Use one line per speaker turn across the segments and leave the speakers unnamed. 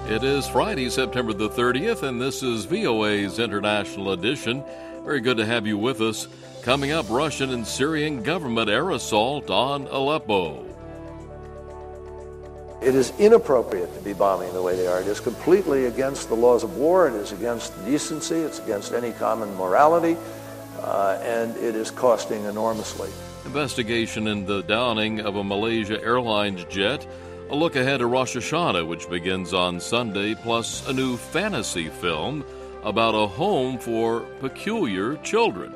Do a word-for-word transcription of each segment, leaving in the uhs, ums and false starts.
It is Friday, September the thirtieth, and this is V O A's International Edition. Very good to have you with us. Coming up, Russian and Syrian government air assault on Aleppo.
It is inappropriate to be bombing the way they are. It is completely against the laws of war. It is against decency. It's against any common morality, uh, and it is costing enormously.
Investigation in the downing of a Malaysia Airlines jet. A look ahead to Rosh Hashanah, which begins on Sunday, plus a new fantasy film about a home for peculiar children.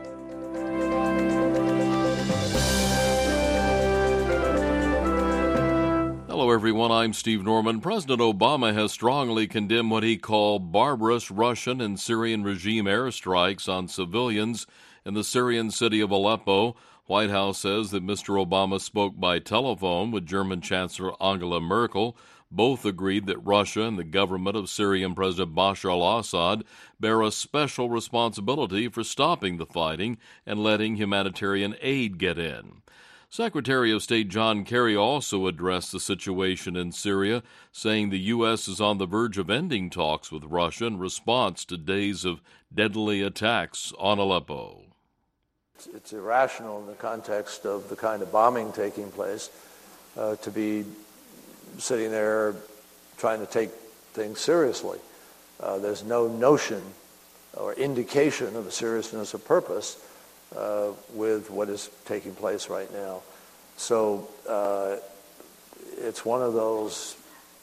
Hello, everyone. I'm Steve Norman. President Obama has strongly condemned what he called barbarous Russian and Syrian regime airstrikes on civilians in the Syrian city of Aleppo. White House says that Mister Obama spoke by telephone with German Chancellor Angela Merkel. Both agreed that Russia and the government of Syrian President Bashar al-Assad bear a special responsibility for stopping the fighting and letting humanitarian aid get in. Secretary of State John Kerry also addressed the situation in Syria, saying the U S is on the verge of ending talks with Russia in response to days of deadly attacks on Aleppo.
It's irrational in the context of the kind of bombing taking place uh, to be sitting there trying to take things seriously. Uh, there's no notion or indication of the seriousness of purpose uh, with what is taking place right now. So uh, it's one of those,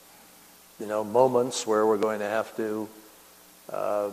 you know, moments where we're going to have to uh,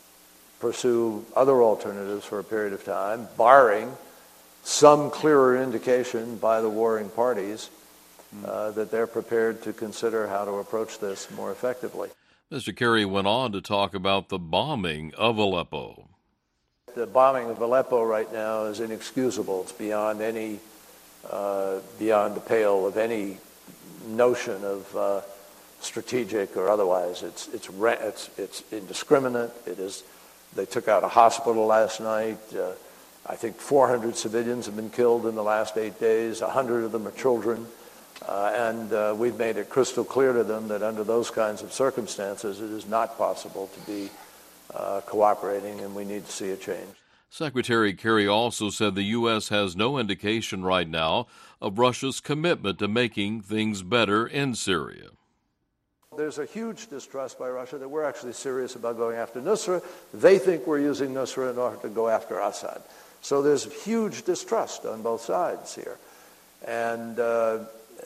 pursue other alternatives for a period of time, barring some clearer indication by the warring parties uh, that they're prepared to consider how to approach this more effectively.
Mister Kerry went on to talk about the bombing of Aleppo.
The bombing of Aleppo right now is inexcusable. It's beyond any, uh, beyond the pale of any notion of uh, strategic or otherwise. It's it's it's it's indiscriminate. It is. They took out a hospital last night. Uh, I think four hundred civilians have been killed in the last eight days. one hundred of them are children. Uh, and uh, we've made it crystal clear to them that under those kinds of circumstances, it is not possible to be uh, cooperating, and we need to see a change.
Secretary Kerry also said the U S has no indication right now of Russia's commitment to making things better in Syria.
There's a huge distrust by Russia that we're actually serious about going after Nusra. They think we're using Nusra in order to go after Assad. So there's huge distrust on both sides here. And uh,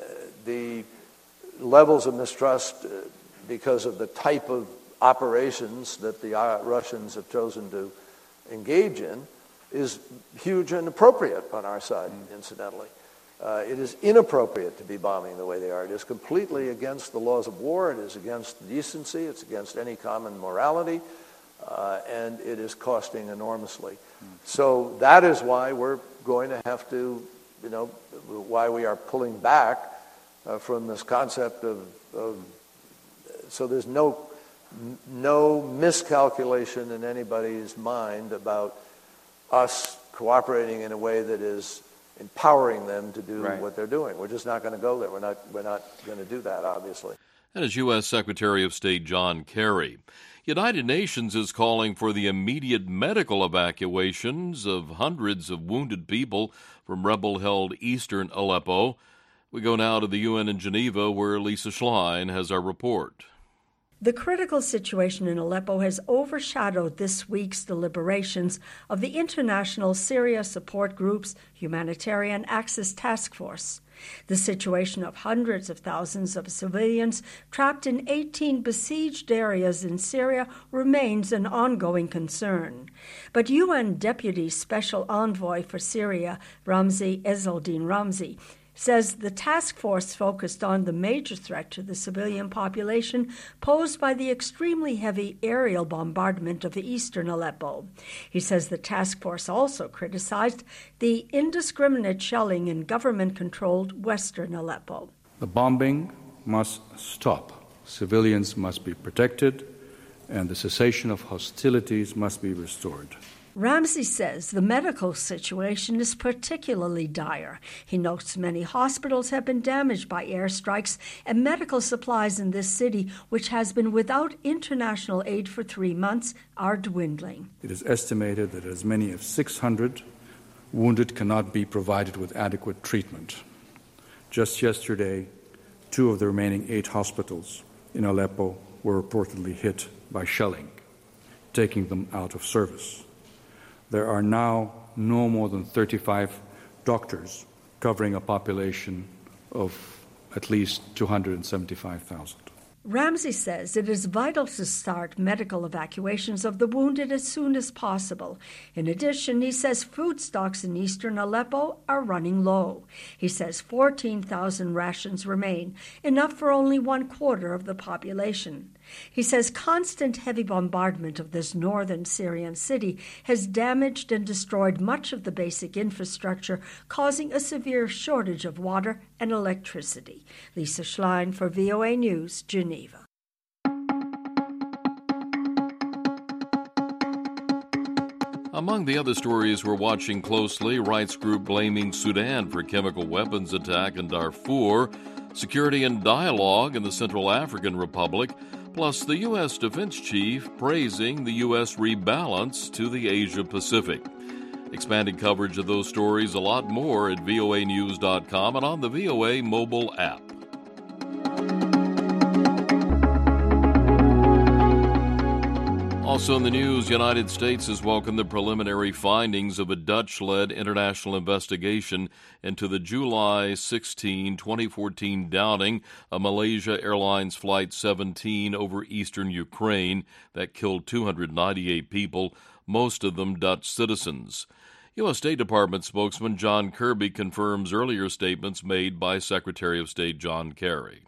the levels of mistrust, uh, because of the type of operations that the uh, Russians have chosen to engage in, is huge and appropriate on our side, mm. incidentally. Uh, it is inappropriate to be bombing the way they are. It is completely against the laws of war. It is against decency. It's against any common morality. Uh, and it is costing enormously. Mm. So that is why we're going to have to, you know, why we are pulling back uh, from this concept of, of, so there's no, no miscalculation in anybody's mind about us cooperating in a way that is empowering them to do right. what they're doing. We're just not going to go there. We're not we're not going to do that, obviously.
That is U S Secretary of State John Kerry. United Nations is calling for the immediate medical evacuations of hundreds of wounded people from rebel-held eastern Aleppo. We go now to the U N in Geneva, where Lisa Schlein has our report.
The critical situation in Aleppo has overshadowed this week's deliberations of the International Syria Support Group's Humanitarian Access Task Force. The situation of hundreds of thousands of civilians trapped in eighteen besieged areas in Syria remains an ongoing concern. But U N Deputy Special Envoy for Syria, Ramzi Ezzaldin Ramzi, says the task force focused on the major threat to the civilian population posed by the extremely heavy aerial bombardment of eastern Aleppo. He says the task force also criticized the indiscriminate shelling in government-controlled western Aleppo.
The bombing must stop. Civilians must be protected, and the cessation of hostilities must be restored.
Ramsey says the medical situation is particularly dire. He notes many hospitals have been damaged by airstrikes, and medical supplies in this city, which has been without international aid for three months, are dwindling.
It is estimated that as many as six hundred wounded cannot be provided with adequate treatment. Just yesterday, two of the remaining eight hospitals in Aleppo were reportedly hit by shelling, taking them out of service. There are now no more than thirty-five doctors covering a population of at least two hundred seventy-five thousand.
Ramsey says it is vital to start medical evacuations of the wounded as soon as possible. In addition, he says food stocks in eastern Aleppo are running low. He says fourteen thousand rations remain, enough for only one quarter of the population. He says constant heavy bombardment of this northern Syrian city has damaged and destroyed much of the basic infrastructure, causing a severe shortage of water and electricity. Lisa Schlein for V O A News, Geneva.
Among the other stories we're watching closely, rights group blaming Sudan for chemical weapons attack in Darfur, security and dialogue in the Central African Republic, plus the U S defense chief praising the U S rebalance to the Asia-Pacific. Expanded coverage of those stories, a lot more at V O A news dot com and on the V O A mobile app. Also in the news, United States has welcomed the preliminary findings of a Dutch-led international investigation into the July sixteenth, twenty fourteen downing of Malaysia Airlines Flight seventeen over eastern Ukraine that killed two hundred ninety-eight people, most of them Dutch citizens. U S State Department spokesman John Kirby confirms earlier statements made by Secretary of State John Kerry.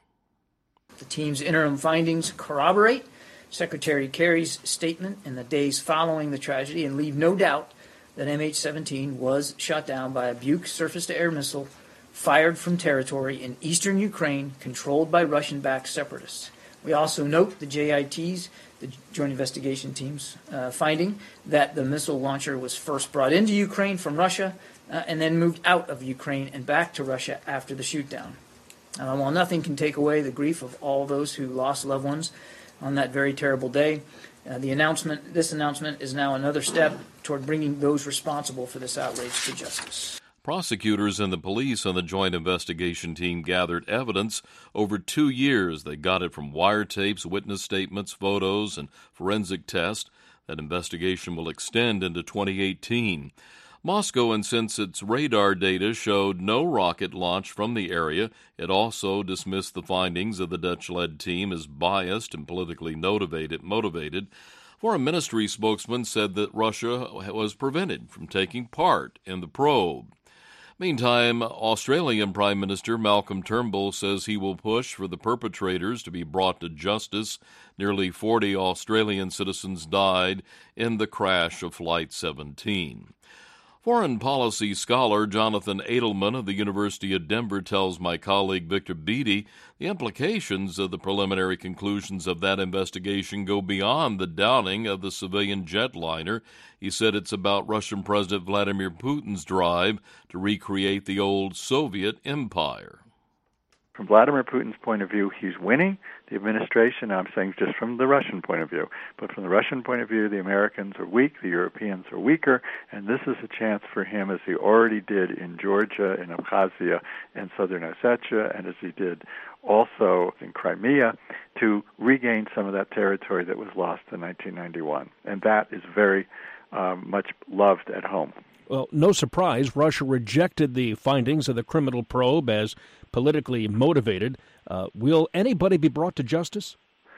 The team's interim findings corroborate Secretary Kerry's statement in the days following the tragedy and leave no doubt that M H seventeen was shot down by a Buk surface-to-air missile fired from territory in eastern Ukraine controlled by Russian-backed separatists. We also note the J I T's, the Joint Investigation Team's, uh, finding that the missile launcher was first brought into Ukraine from Russia uh, and then moved out of Ukraine and back to Russia after the shootdown. Uh, while nothing can take away the grief of all those who lost loved ones on that very terrible day, uh, the announcement, this announcement is now another step toward bringing those responsible for this outrage to justice.
Prosecutors and the police on the Joint Investigation Team gathered evidence over two years. They got it from wiretapes, witness statements, photos, and forensic tests. That investigation will extend into twenty eighteen. Moscow insists its radar data showed no rocket launch from the area. It also dismissed the findings of the Dutch-led team as biased and politically motivated. motivated. Foreign Ministry spokesman said that Russia was prevented from taking part in the probe. Meantime, Australian Prime Minister Malcolm Turnbull says he will push for the perpetrators to be brought to justice. Nearly forty Australian citizens died in the crash of Flight seventeen. Foreign policy scholar Jonathan Edelman of the University of Denver tells my colleague Victor Beatty the implications of the preliminary conclusions of that investigation go beyond the downing of the civilian jetliner. He said it's about Russian President Vladimir Putin's drive to recreate the old Soviet empire.
From Vladimir Putin's point of view, he's winning the administration. I'm saying just from the Russian point of view. But from the Russian point of view, the Americans are weak, the Europeans are weaker, and this is a chance for him, as he already did in Georgia, in Abkhazia, and southern Ossetia, and as he did also in Crimea, to regain some of that territory that was lost in nineteen ninety-one. And that is very um, much loved at home.
Well, no surprise, Russia rejected the findings of the criminal probe as politically motivated. Uh, will anybody be brought to justice?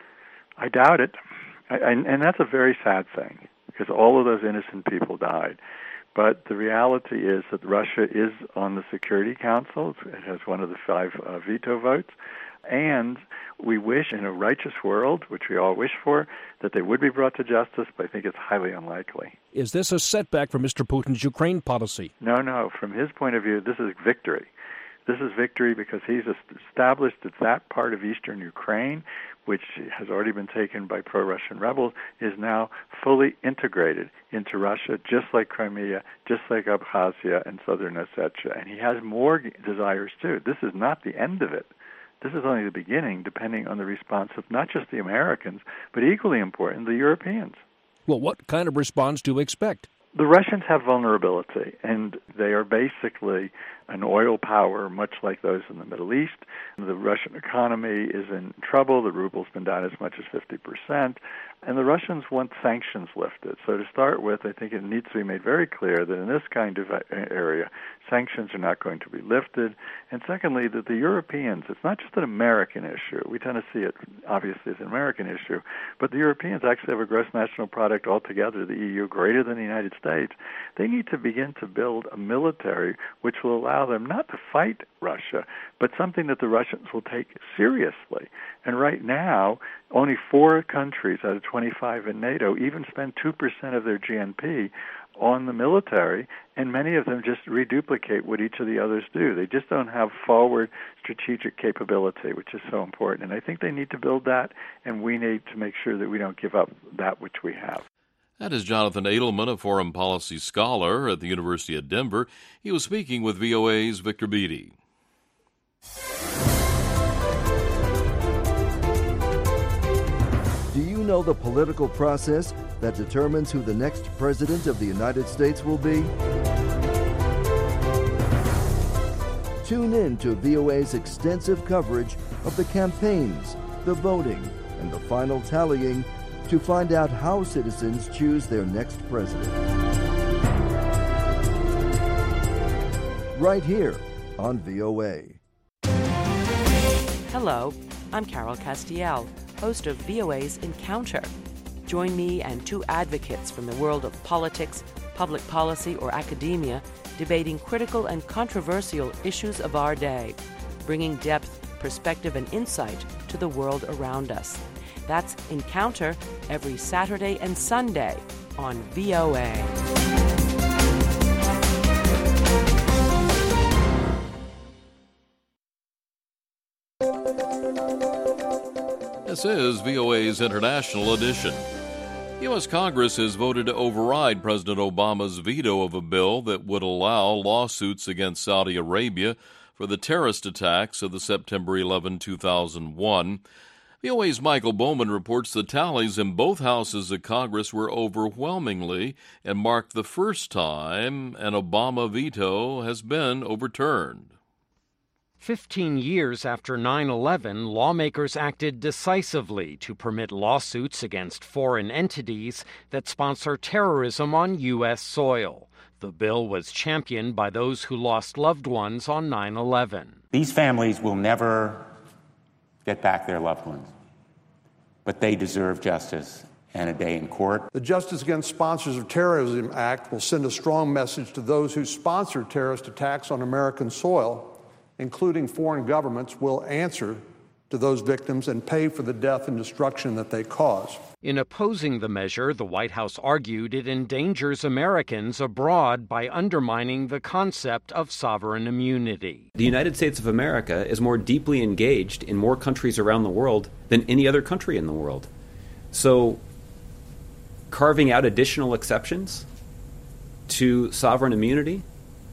I doubt it. I, and, and that's a very sad thing, because all of those innocent people died. But the reality is that Russia is on the Security Council. It has one of the five uh, veto votes. And we wish in a righteous world, which we all wish for, that they would be brought to justice, but I think it's highly unlikely.
Is this a setback for Mister Putin's Ukraine policy?
No, no. From his point of view, this is victory. This is victory because he's established that that part of eastern Ukraine, which has already been taken by pro-Russian rebels, is now fully integrated into Russia, just like Crimea, just like Abkhazia and southern Ossetia. And he has more desires, too. This is not the end of it. This is only the beginning, depending on the response of not just the Americans, but equally important, the Europeans.
Well, what kind of response do you expect?
The Russians have vulnerability, and they are basically an oil power, much like those in the Middle East. The Russian economy is in trouble. The ruble's been down as much as fifty percent, and the Russians want sanctions lifted. So to start with, I think it needs to be made very clear that in this kind of area, sanctions are not going to be lifted. And secondly, that the Europeans, it's not just an American issue. We tend to see it, obviously, as an American issue, but the Europeans actually have a gross national product altogether, the E U, greater than the United States. They need to begin to build a military which will allow them not to fight Russia, but something that the Russians will take seriously. And right now, only four countries out of twenty-five in NATO even spend two percent of their G N P on the military, and many of them just reduplicate what each of the others do. They just don't have forward strategic capability, which is so important. And I think they need to build that, and we need to make sure that we don't give up that which we have.
That is Jonathan Edelman, a foreign policy scholar at the University of Denver. He was speaking with V O A's Victor Beattie.
Do you know the political process that determines who the next president of the United States will be? Tune in to V O A's extensive coverage of the campaigns, the voting, and the final tallying to find out how citizens choose their next president. Right here on V O A.
Hello, I'm Carol Castiel, host of V O A's Encounter. Join me and two advocates from the world of politics, public policy, or academia debating critical and controversial issues of our day, bringing depth, perspective, and insight to the world around us. That's Encounter every Saturday and Sunday on V O A.
This is V O A's International Edition. U S. Congress has voted to override President Obama's veto of a bill that would allow lawsuits against Saudi Arabia for the terrorist attacks of the September eleventh, two thousand one. V O A's Michael Bowman reports the tallies in both houses of Congress were overwhelmingly and marked the first time an Obama veto has been overturned.
Fifteen years after nine eleven, lawmakers acted decisively to permit lawsuits against foreign entities that sponsor terrorism on U S soil. The bill was championed by those who lost loved ones on nine eleven.
These families will never get back their loved ones, but they deserve justice and a day in court.
The Justice Against Sponsors of Terrorism Act will send a strong message to those who sponsor terrorist attacks on American soil, including foreign governments, will answer to those victims and pay for the death and destruction that they cause.
In opposing the measure, the White House argued it endangers Americans abroad by undermining the concept of sovereign immunity.
The United States of America is more deeply engaged in more countries around the world than any other country in the world. So, carving out additional exceptions to sovereign immunity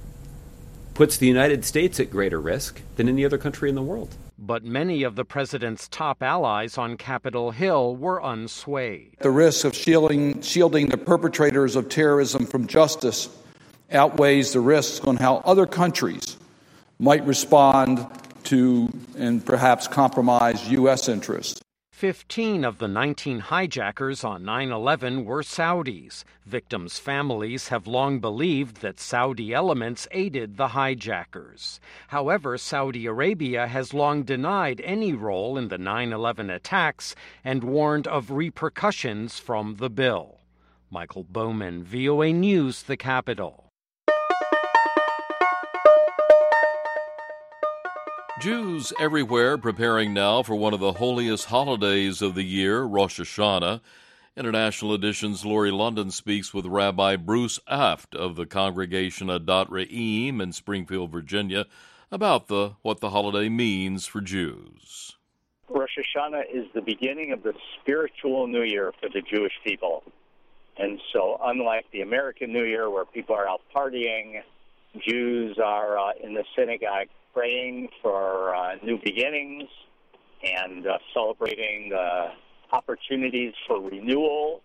puts the United States at greater risk than any other country in the world.
But many of the president's top allies on Capitol Hill were unswayed.
The risk of shielding, shielding the perpetrators of terrorism from justice outweighs the risk on how other countries might respond to and perhaps compromise U S interests.
Fifteen of the nineteen hijackers on nine eleven were Saudis. Victims' families have long believed that Saudi elements aided the hijackers. However, Saudi Arabia has long denied any role in the nine eleven attacks and warned of repercussions from the bill. Michael Bowman, V O A News, the Capitol.
Jews everywhere preparing now for one of the holiest holidays of the year, Rosh Hashanah. International Edition's Lori London speaks with Rabbi Bruce Aft of the congregation Adat Re'im in Springfield, Virginia, about the what the holiday means for Jews.
Rosh Hashanah is the beginning of the spiritual New Year for the Jewish people. And so unlike the American New Year where people are out partying, Jews are uh, in the synagogue praying for uh, new beginnings and uh, celebrating uh, opportunities for renewal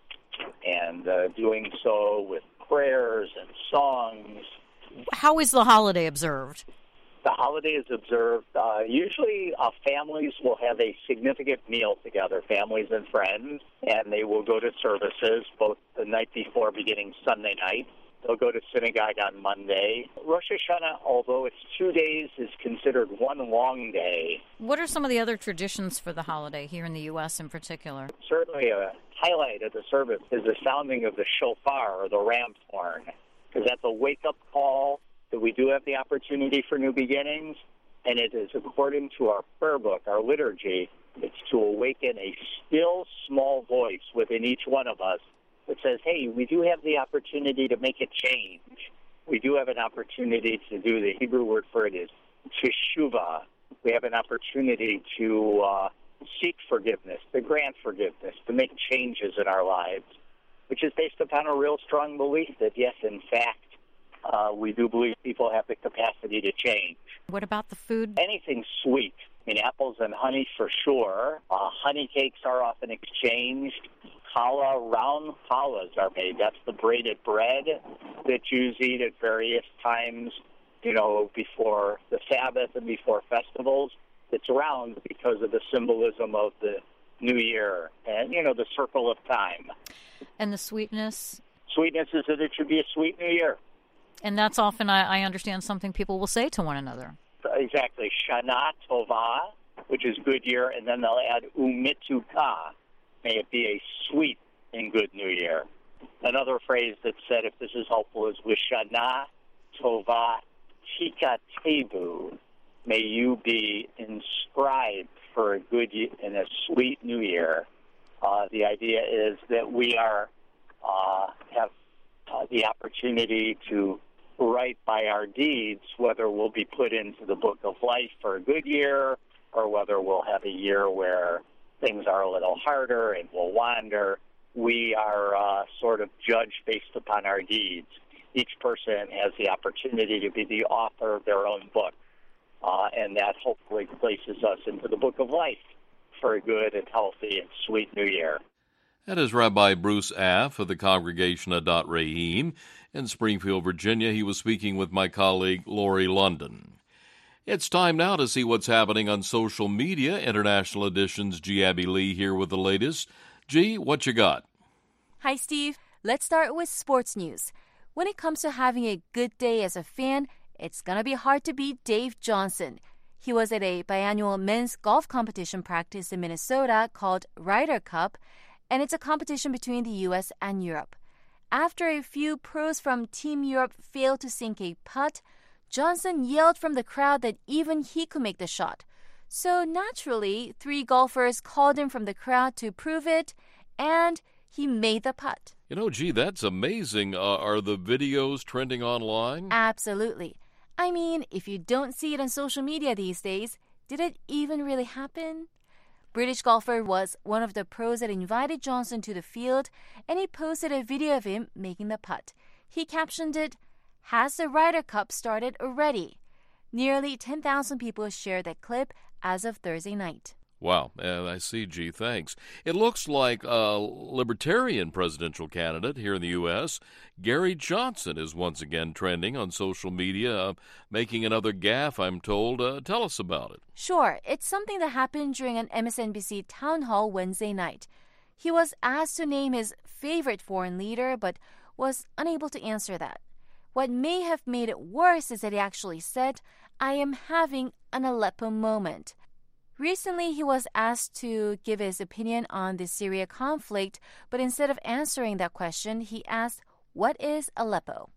and uh, doing so with prayers and songs.
How is the holiday observed?
The holiday is observed. Uh, usually uh, families will have a significant meal together, families and friends, and they will go to services both the night before beginning Sunday night. They'll go to synagogue on Monday. Rosh Hashanah, although it's two days, is considered one long day.
What are some of the other traditions for the holiday here in the U S in particular?
Certainly a highlight of the service is the sounding of the shofar, or the ram's horn, because that's a wake-up call that we do have the opportunity for new beginnings, and it is according to our prayer book, our liturgy, it's to awaken a still small voice within each one of us that says, hey, we do have the opportunity to make a change. We do have an opportunity to do, the Hebrew word for it is teshuvah. We have an opportunity to uh, seek forgiveness, to grant forgiveness, to make changes in our lives, which is based upon a real strong belief that, yes, in fact, uh, we do believe people have the capacity to change.
What about the food?
Anything sweet. I mean, apples and honey for sure. Uh, honey cakes are often exchanged. Challah, round challahs are made. That's the braided bread that Jews eat at various times, you know, before the Sabbath and before festivals. It's round because of the symbolism of the New Year and, you know, the circle of time.
And the sweetness?
Sweetness is that it should be a sweet New Year.
And that's often, I, I understand, something people will say to one another.
Exactly. Shana Tova, which is good year, and then they'll add Umituka. May it be a sweet and good New Year. Another phrase that said, if this is helpful, is Vishana Tova Chika Tebu. May you be inscribed for a good and a sweet New Year. Uh, the idea is that we are uh, have uh, the opportunity to write by our deeds whether we'll be put into the book of life for a good year or whether we'll have a year where things are a little harder and we'll wander. We are uh, sort of judged based upon our deeds. Each person has the opportunity to be the author of their own book, uh, and that hopefully places us into the book of life for a good and healthy and sweet New Year.
That is Rabbi Bruce Aff of the congregation Adat Rahim in Springfield, Virginia. He was speaking with my colleague Lori London. It's time now to see what's happening on social media. International Edition's G. Abby Lee here with the latest. G, what you got?
Hi, Steve. Let's start with sports news. When it comes to having a good day as a fan, it's going to be hard to beat Dave Johnson. He was at a biannual men's golf competition practice in Minnesota called Ryder Cup, and it's a competition between the U S and Europe. After a few pros from Team Europe failed to sink a putt, Johnson yelled from the crowd that even he could make the shot. So naturally, three golfers called him from the crowd to prove it, and he made the putt.
You know, gee, that's amazing. Uh, are the videos trending online?
Absolutely. I mean, if you don't see it on social media these days, did it even really happen? British golfer was one of the pros that invited Johnson to the field, and he posted a video of him making the putt. He captioned it, "Has the Ryder Cup started already?" Nearly ten thousand people shared that clip as of Thursday night.
Wow, uh, I see, G, thanks. It looks like a Libertarian presidential candidate here in the U S, Gary Johnson, is once again trending on social media, uh, making another gaffe, I'm told. Uh, tell us about it.
Sure, it's something that happened during an M S N B C town hall Wednesday night. He was asked to name his favorite foreign leader, but was unable to answer that. What may have made it worse is that he actually said, "I am having an Aleppo moment." Recently, he was asked to give his opinion on the Syria conflict, but instead of answering that question, he asked, "What is Aleppo?"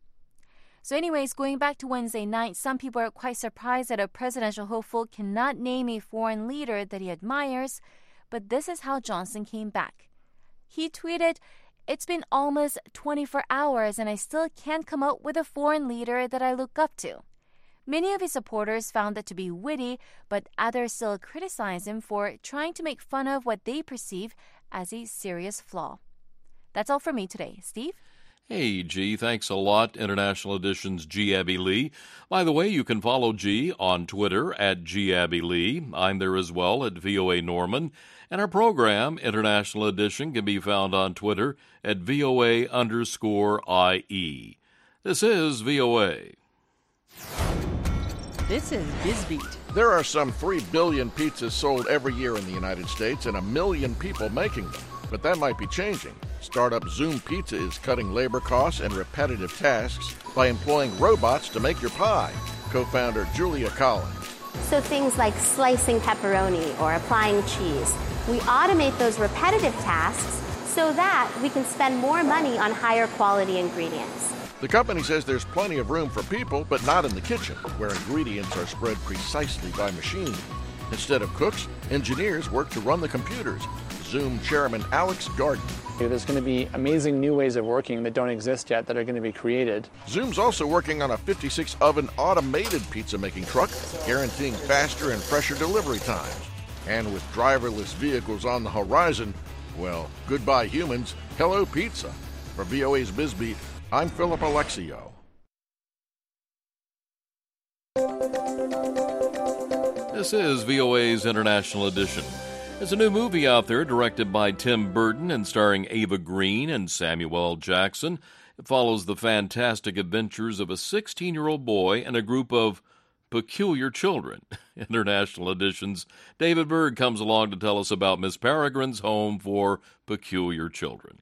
So anyways, going back to Wednesday night, some people are quite surprised that a presidential hopeful cannot name a foreign leader that he admires, but this is how Johnson came back. He tweeted, "It's been almost twenty-four hours and I still can't come up with a foreign leader that I look up to." Many of his supporters found it to be witty, but others still criticize him for trying to make fun of what they perceive as a serious flaw. That's all for me today. Steve?
Hey, G, thanks a lot. International Edition's G. Abby Lee. By the way, you can follow G on Twitter at G. Abby Lee. I'm there as well at V O A Norman. And our program, International Edition, can be found on Twitter at V O A underscore I E. This is V O A.
This is BizBeat.
There are some three billion pizzas sold every year in the United States and a million people making them. But that might be changing. Startup Zoom Pizza is cutting labor costs and repetitive tasks by employing robots to make your pie. Co-founder Julia Collins.
So things like slicing pepperoni or applying cheese. We automate those repetitive tasks so that we can spend more money on higher quality ingredients.
The company says there's plenty of room for people, but not in the kitchen, where ingredients are spread precisely by machine. Instead of cooks, engineers work to run the computers. Zoom chairman Alex Garden.
There's going to be amazing new ways of working that don't exist yet that are going to be created.
Zoom's also working on a fifty-six oven automated pizza making truck, guaranteeing faster and fresher delivery times. And with driverless vehicles on the horizon, well, goodbye humans, hello pizza. For V O A's BizBeat, I'm Philip Alexio.
This is V O A's International Edition. There's a new movie out there directed by Tim Burton and starring Ava Green and Samuel L. Jackson. It follows the fantastic adventures of a sixteen-year-old boy and a group of peculiar children. International Edition's David Berg comes along to tell us about Miss Peregrine's Home for Peculiar Children.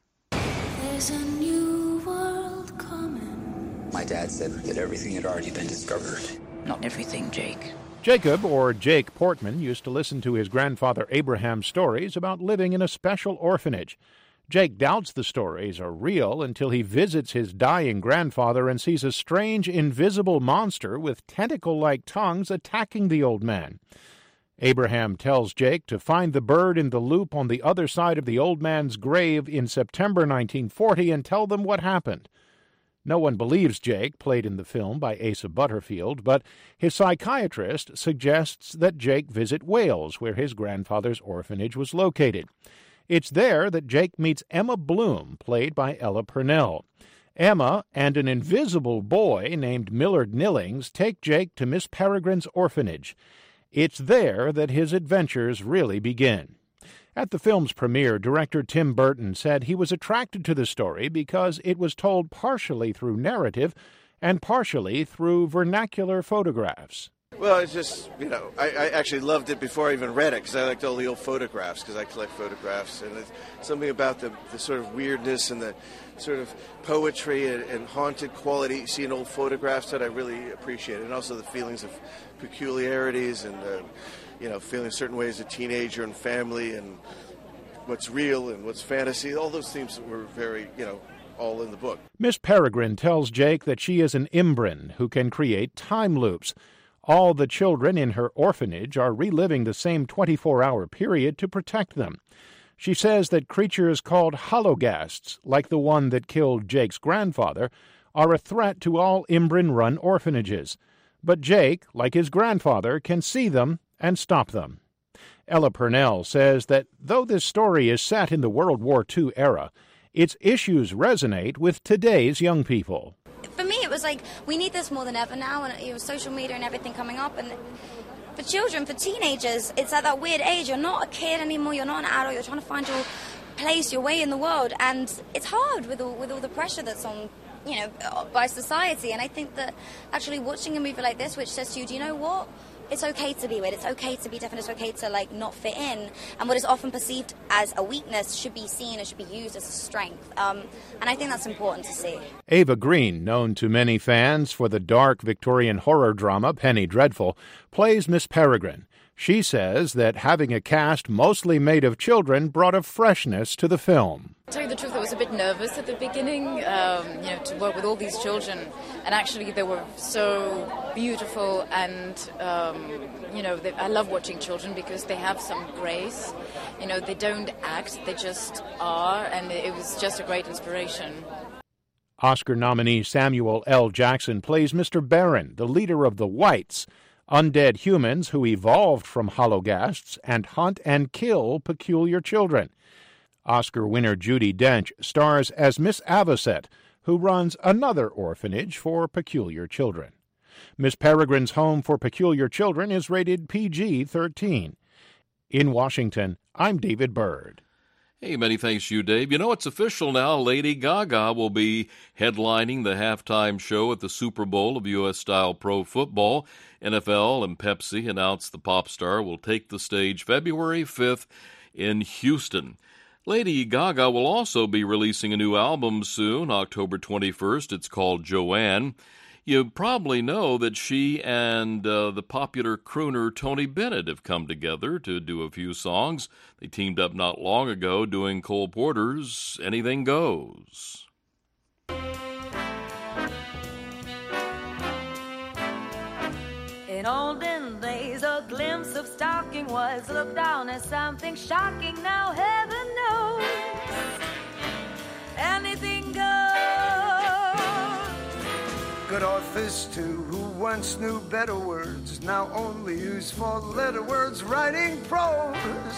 There's a new world coming. My dad said that everything had already been discovered.
Not everything, Jake.
Jacob, or Jake Portman, used to listen to his grandfather Abraham's stories about living in a special orphanage. Jake doubts the stories are real until he visits his dying grandfather and sees a strange, invisible monster with tentacle-like tongues attacking the old man. Abraham tells Jake to find the bird in the loop on the other side of the old man's grave in September nineteen forty and tell them what happened. No one believes Jake, played in the film by Asa Butterfield, but his psychiatrist suggests that Jake visit Wales, where his grandfather's orphanage was located. It's there that Jake meets Emma Bloom, played by Ella Purnell. Emma and an invisible boy named Millard Nillings take Jake to Miss Peregrine's orphanage. It's there that his adventures really begin. At the film's premiere, director Tim Burton said he was attracted to the story because it was told partially through narrative and partially through vernacular photographs.
Well, it's just, you know, I, I actually loved it before I even read it because I liked all the old photographs because I collect photographs. And it's something about the, the sort of weirdness and the sort of poetry and, and haunted quality you see in old photographs that I really appreciate. And also the feelings of peculiarities and, uh, you know, feeling certain ways as a teenager and family and what's real and what's fantasy. All those themes were very, you know, all in the book.
Miss Peregrine tells Jake that she is an Imbrin who can create time loops. All the children in her orphanage are reliving the same twenty-four hour period to protect them. She says that creatures called hologhasts, like the one that killed Jake's grandfather, are a threat to all Imbrin-run orphanages. But Jake, like his grandfather, can see them and stop them. Ella Purnell says that though this story is set in the World War Two era, its issues resonate with today's young people.
For me, it was like, we need this more than ever now, and you know, social media and everything coming up. And for children, for teenagers, it's at that weird age. You're not a kid anymore. You're not an adult. You're trying to find your place, your way in the world. And it's hard with all, with all the pressure that's on, you know, by society. And I think that actually watching a movie like this, which says to you, do you know what? It's okay to be weird. It's okay to be different. It's okay to, like, not fit in. And what is often perceived as a weakness should be seen and should be used as a strength. Um, and I think that's important to see.
Ava Green, known to many fans for the dark Victorian horror drama Penny Dreadful, plays Miss Peregrine. She says that having a cast mostly made of children brought a freshness to the film.
To tell you the truth, I was a bit nervous at the beginning, um, you know, to work with all these children. And actually, they were so beautiful, and um, you know, they, I love watching children because they have some grace. You know, they don't act; they just are, and it was just a great inspiration.
Oscar nominee Samuel L. Jackson plays Mister Barron, the leader of the Whites, undead humans who evolved from hologhasts and hunt and kill peculiar children. Oscar winner Judi Dench stars as Miss Avocet, who runs another orphanage for peculiar children. Miss Peregrine's Home for Peculiar Children is rated P G thirteen. In Washington, I'm David Byrd.
Hey, many thanks to you, Dave. You know, it's official now. Lady Gaga will be headlining the halftime show at the Super Bowl of U S-style pro football. N F L and Pepsi announced the pop star will take the stage February fifth in Houston. Lady Gaga will also be releasing a new album soon, October twenty-first. It's called Joanne. You probably know that she and uh, the popular crooner Tony Bennett have come together to do a few songs. They teamed up not long ago doing Cole Porter's Anything Goes.
In olden days, a glimpse of stalking was looked down as something shocking. Now heaven knows, anything goes.
Good authors, too, who once knew better words, now only use four-letter words writing prose.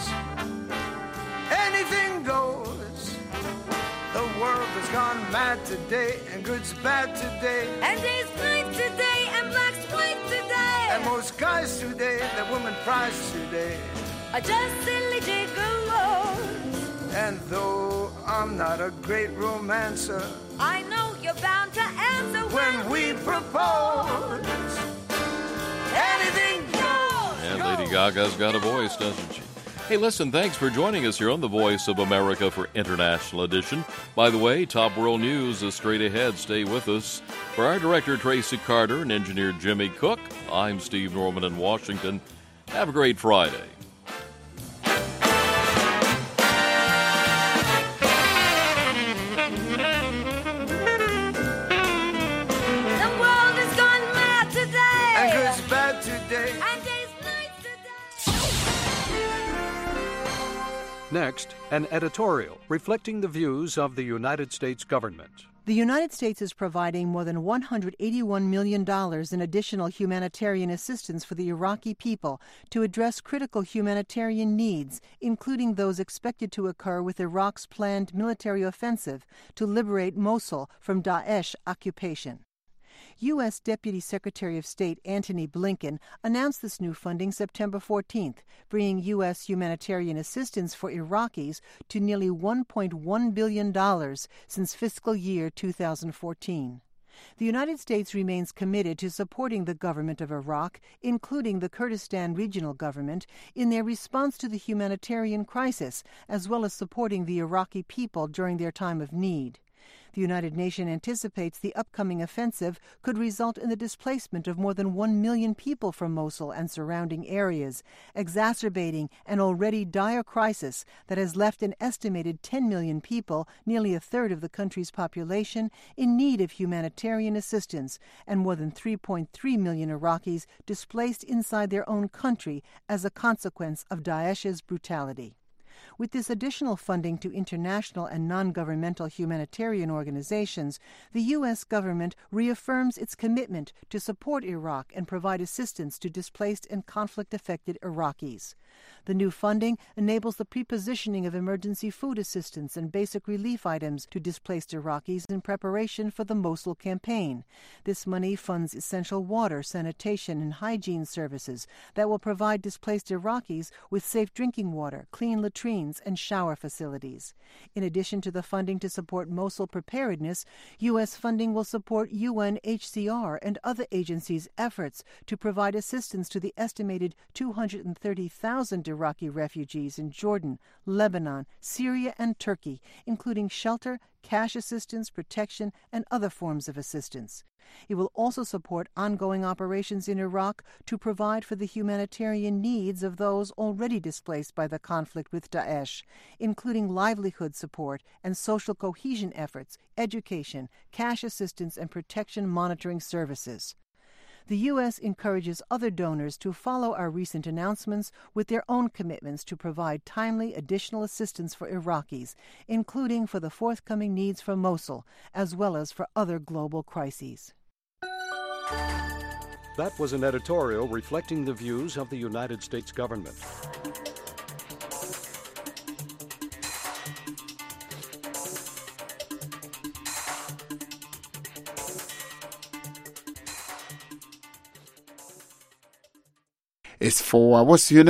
Anything goes. The world has gone mad today, and good's bad today.
And day's night today, and black's white today.
And most guys today, that woman prize today,
are just silly gigolos.
And though I'm not a great romancer,
I know you're bound to answer when,
when we propose. Anything goes.
And Lady Gaga's got a voice, doesn't she? Hey, listen, thanks for joining us here on the Voice of America for International Edition. By the way, Top World News is straight ahead. Stay with us. For our director, Tracy Carter, and engineer Jimmy Cook, I'm Steve Norman in Washington. Have a great Friday.
Next, an editorial reflecting the views of the United States government.
The United States is providing more than one hundred eighty-one million dollars in additional humanitarian assistance for the Iraqi people to address critical humanitarian needs, including those expected to occur with Iraq's planned military offensive to liberate Mosul from Daesh occupation. U S. Deputy Secretary of State Antony Blinken announced this new funding September fourteenth, bringing U S humanitarian assistance for Iraqis to nearly one point one billion dollars since fiscal year two thousand fourteen. The United States remains committed to supporting the government of Iraq, including the Kurdistan Regional Government, in their response to the humanitarian crisis, as well as supporting the Iraqi people during their time of need. The United Nations anticipates the upcoming offensive could result in the displacement of more than one million people from Mosul and surrounding areas, exacerbating an already dire crisis that has left an estimated ten million people, nearly a third of the country's population, in need of humanitarian assistance, and more than three point three million Iraqis displaced inside their own country as a consequence of Daesh's brutality. With this additional funding to international and non-governmental humanitarian organizations, the U S government reaffirms its commitment to support Iraq and provide assistance to displaced and conflict-affected Iraqis. The new funding enables the prepositioning of emergency food assistance and basic relief items to displaced Iraqis in preparation for the Mosul campaign. This money funds essential water, sanitation, and hygiene services that will provide displaced Iraqis with safe drinking water, clean latrines, and shower facilities. In addition to the funding to support Mosul preparedness, U S funding will support U N H C R and other agencies' efforts to provide assistance to the estimated two hundred thirty thousand Iraqi refugees in Jordan, Lebanon, Syria, and Turkey, including shelter, cash assistance, protection, and other forms of assistance. It will also support ongoing operations in Iraq to provide for the humanitarian needs of those already displaced by the conflict with Daesh, including livelihood support and social cohesion efforts, education, cash assistance, and protection monitoring services. The U S encourages other donors to follow our recent announcements with their own commitments to provide timely additional assistance for Iraqis, including for the forthcoming needs for Mosul, as well as for other global crises.
That was an editorial reflecting the views of the United States government.
It's four hours.